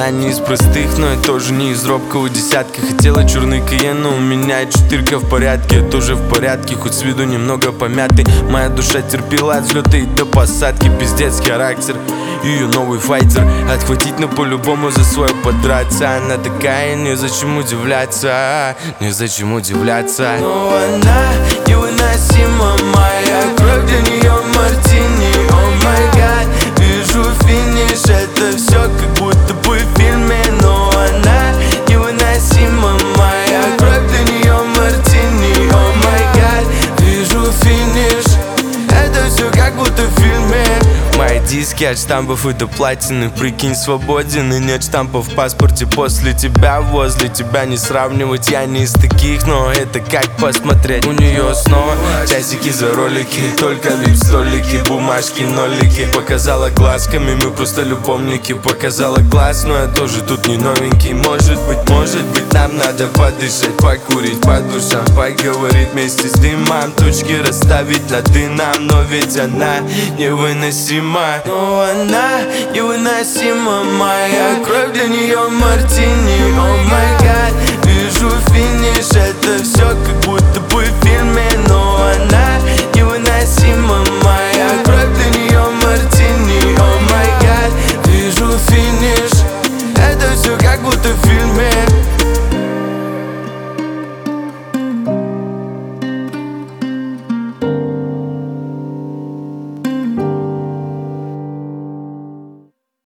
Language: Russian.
Она не из простых, но я тоже не из робкого десятка. Хотела черный Кайен, но у меня четырка в порядке. Я тоже в порядке, хоть с виду немного помятый. Моя душа терпела от взлета и до посадки. Пиздец характер, ее новый файтер. Отхватить, но по-любому за свое подраться. Она такая, незачем удивляться, незачем удивляться. Но она невыносима, моя кровь для нее мартини. О май гад, вижу финиш, это все как будто бы в фильме. Но она невыносима, моя кровь для нее мартини. О май гад, вижу финиш, это все как будто в фильме. Мои диски от штампов и до платины. Прикинь, свободен и нет штампов в паспорте. После тебя, возле тебя не сравнивать. Я не из таких, но это как посмотреть. У нее снова часики за ролики, только вип-столики, бумажки, нолики. Показала глазками, мы просто любовники. Показала глаз, но я тоже тут не новенький. Может быть, нам надо подышать, покурить по душам, поговорить вместе с дымом. Точки расставить над «и» нам, но ведь она невыносима. Но она невыносима, моя кровь для нее мартини.